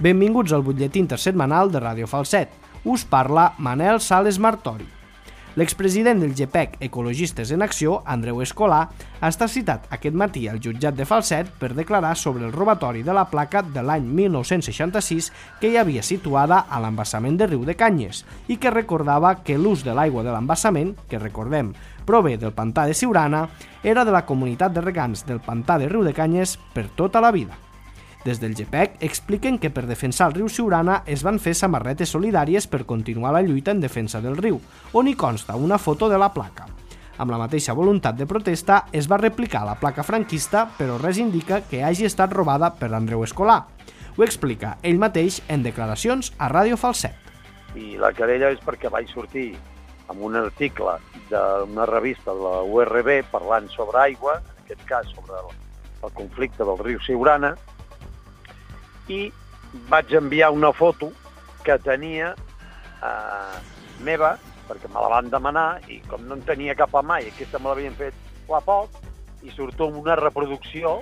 Benvinguts al butlletí intersetmanal de Ràdio Falset. Us parla Manel Sales Martori. L'expresident del GPEC Ecologistes en Acció, Andreu Escolà, ha estat citat aquest matí al jutjat de Falset per declarar sobre el robatori de la placa de l'any 1966 que hi havia situada a l'embassament de Riu de Canyes i que recordava que l'ús de l'aigua de l'embassament, que recordem prové del pantà de Siurana, era de la comunitat de regants del pantà de Riu de Canyes per tota la vida. Des del GPEC expliquen que per defensar el riu Siurana es van fer samarretes solidàries per continuar la lluita en defensa del riu, on hi consta una foto de la placa. Amb la mateixa voluntat de protesta es va replicar la placa franquista, però res indica que hagi estat robada per Andreu Escolà. Ho explica ell mateix en declaracions a Ràdio Falset. I la querella és perquè vaig sortir amb un article d'una revista de la URB parlant sobre aigua, en aquest cas sobre el conflicte del riu Siurana, i vaig enviar una foto que tenia meva, perquè me la van demanar, i com no en tenia cap a mà, i aquesta me l'havien fet fa poc, i surto amb una reproducció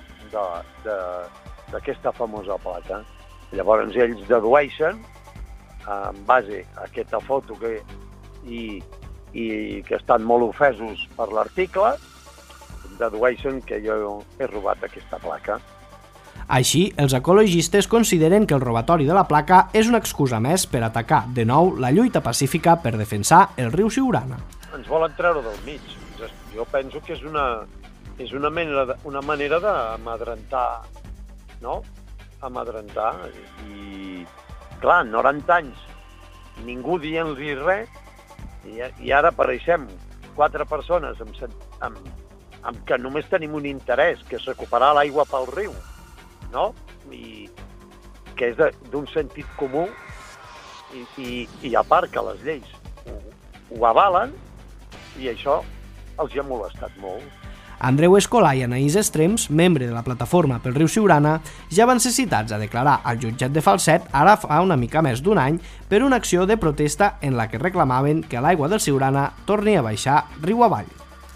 d'aquesta famosa placa. Llavors ells dedueixen, en base a aquesta foto i que estan molt ofesos per l'article, dedueixen que jo he robat aquesta placa. Així, els ecologistes consideren que el robatori de la placa és una excusa més per atacar de nou la lluita pacífica per defensar el riu Siurana. Ens volen treure del mig. Jo penso que és una manera d'amadrentar, no? Amadrentar. I, clar, 90 anys, ningú dient-li res, i ara apareixem 4 persones amb que només tenim un interès, que és recuperar l'aigua pel riu, no? I que és d'un sentit comú i a part que les lleis ho avalen, i això els ha molestat molt. Andreu Escolà i Anaïs Estrems, membre de la plataforma pel riu Siurana, ja van ser citats a declarar al jutjat de Falset ara fa una mica més d'un any per una acció de protesta en la que reclamaven que l'aigua del Siurana torni a baixar riu avall.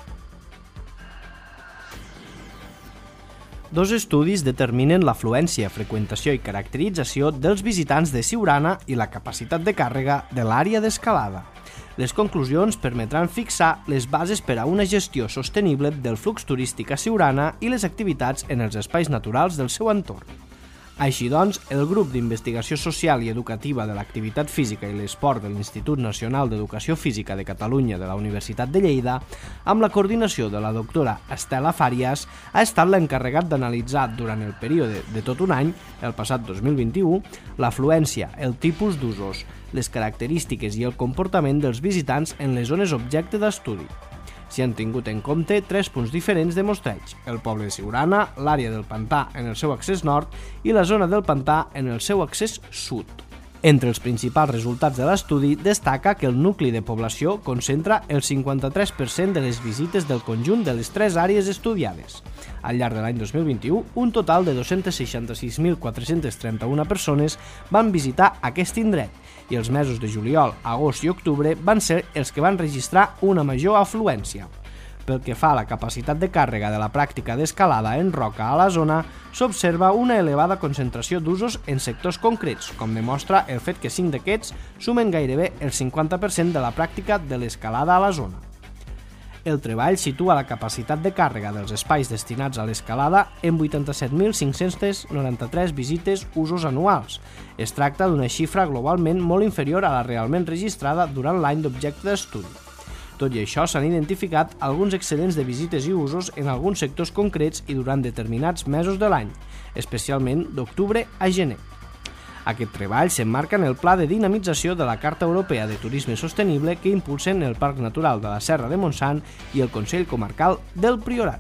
Dos estudis determinen l'afluència, freqüentació i caracterització dels visitants de Siurana i la capacitat de càrrega de l'àrea d'escalada. Les conclusions permetran fixar les bases per a una gestió sostenible del flux turístic a Siurana i les activitats en els espais naturals del seu entorn. Així doncs, el grup d'investigació social i educativa de l'activitat física i l'esport de l'Institut Nacional d'Educació Física de Catalunya de la Universitat de Lleida, amb la coordinació de la doctora Estela Fàrias, ha estat l'encarregat d'analitzar durant el període de tot un any, el passat 2021, l'afluència, el tipus d'usos, les característiques i el comportament dels visitants en les zones objecte d'estudi. S'hi han tingut en compte 3 punts diferents de mostreig: el poble de Siurana, l'àrea del pantà en el seu accés nord i la zona del pantà en el seu accés sud. Entre els principals resultats de l'estudi destaca que el nucli de població concentra el 53% de les visites del conjunt de les 3 àrees estudiades. Al llarg de l'any 2021, un total de 266.431 persones van visitar aquest indret, i els mesos de juliol, agost i octubre van ser els que van registrar una major afluència. Pel que fa a la capacitat de càrrega de la pràctica d'escalada en roca a la zona, s'observa una elevada concentració d'usos en sectors concrets, com demostra el fet que 5 d'aquests sumen gairebé el 50% de la pràctica de l'escalada a la zona. El treball situa la capacitat de càrrega dels espais destinats a l'escalada en 87.593 visites usos anuals. Es tracta d'una xifra globalment molt inferior a la realment registrada durant l'any d'objecte d'estudi. Tot i això, s'han identificat alguns excedents de visites i usos en alguns sectors concrets i durant determinats mesos de l'any, especialment d'octubre a gener. Aquest treball s'emmarca en el Pla de Dinamització de la Carta Europea de Turisme Sostenible que impulsen el Parc Natural de la Serra de Montsant i el Consell Comarcal del Priorat.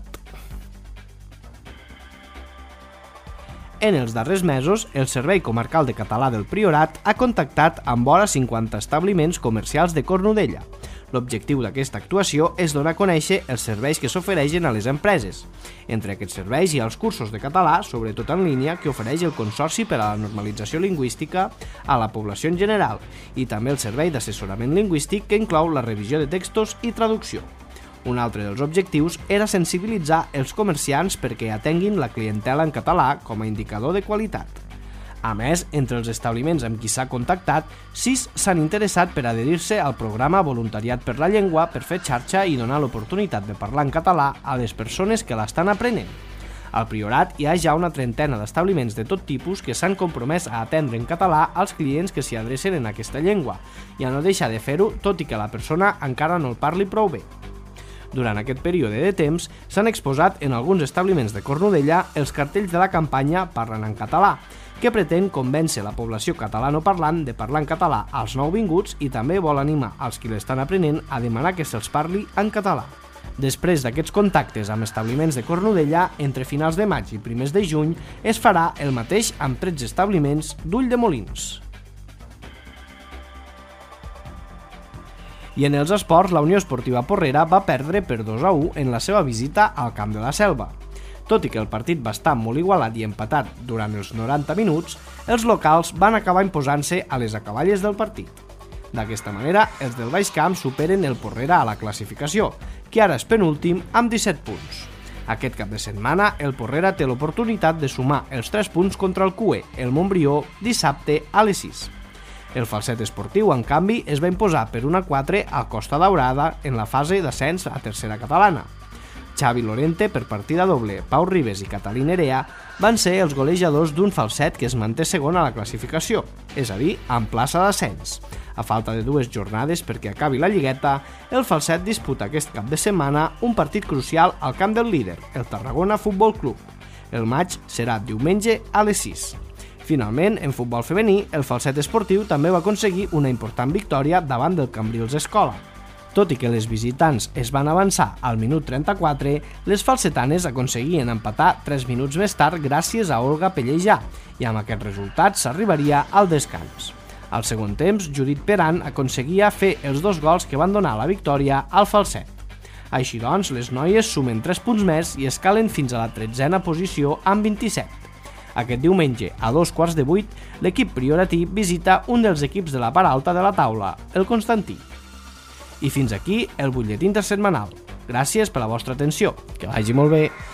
En els darrers mesos, el Servei Comarcal de Català del Priorat ha contactat amb vora 50 establiments comercials de Cornudella. L'objectiu d'aquesta actuació és donar a conèixer els serveis que s'ofereixen a les empreses. Entre aquests serveis hi ha els cursos de català, sobretot en línia, que ofereix el Consorci per a la Normalització Lingüística a la població en general, i també el servei d'assessorament lingüístic que inclou la revisió de textos i traducció. Un altre dels objectius era sensibilitzar els comerciants perquè atenguin la clientela en català com a indicador de qualitat. A més, entre els establiments amb qui s'ha contactat, 6 s'han interessat per adherir-se al programa Voluntariat per la Llengua per fer xarxa i donar l'oportunitat de parlar en català a les persones que l'estan aprenent. Al Priorat hi ha ja una trentena d'establiments de tot tipus que s'han compromès a atendre en català als clients que s'hi adrecen en aquesta llengua i a no deixar de fer-ho tot i que la persona encara no el parli prou bé. Durant aquest període de temps s'han exposat en alguns establiments de Cornudella els cartells de la campanya Parlen en català, que pretén convèncer la població catalanoparlant de parlar en català als nouvinguts i també vol animar als qui l'estan aprenent a demanar que se'ls parli en català. Després d'aquests contactes amb establiments de Cornudella, entre finals de maig i primers de juny, es farà el mateix amb 13 establiments d'Ulldemolins. I en els esports, la Unió Esportiva Porrera va perdre per 2-1 en la seva visita al Camp de la Selva. Tot i que el partit va estar molt igualat i empatat durant els 90 minuts, els locals van acabar imposant-se a les acaballes del partit. D'aquesta manera, els del Baix Camp superen el Porrera a la classificació, que ara és penúltim amb 17 punts. Aquest cap de setmana, el Porrera té l'oportunitat de sumar els 3 punts contra el CUE, el Montbrió, dissabte a les 6. El Falset Esportiu, en canvi, es va imposar per 1-4 a Costa Daurada en la fase d'ascens a tercera catalana. Xavi Lorente, per partida doble, Pau Ribes i Catalí Nerea van ser els golejadors d'un Falset que es manté segon a la classificació, és a dir, en plaça d'ascens. A falta de 2 jornades perquè acabi la lligueta, el Falset disputa aquest cap de setmana un partit crucial al camp del líder, el Tarragona Futbol Club. El maig serà diumenge a les 6. Finalment, en futbol femení, el Falset Esportiu també va aconseguir una important victòria davant del Cambrils Escola. Tot i que les visitants es van avançar al minut 34, les falsetanes aconseguien empatar 3 minuts més tard gràcies a Olga Pellejà, i amb aquest resultat s'arribaria al descans. Al segon temps, Judit Peran aconseguia fer els 2 gols que van donar la victòria al Falset. Així doncs, les noies sumen 3 punts més i escalen fins a la 13a posició amb 27. Aquest diumenge, a 7:15, l'equip prioratí visita un dels equips de la part alta de la taula, el Constantí. I fins aquí el butlletí intersetmanal. Gràcies per la vostra atenció. Que vagi molt bé.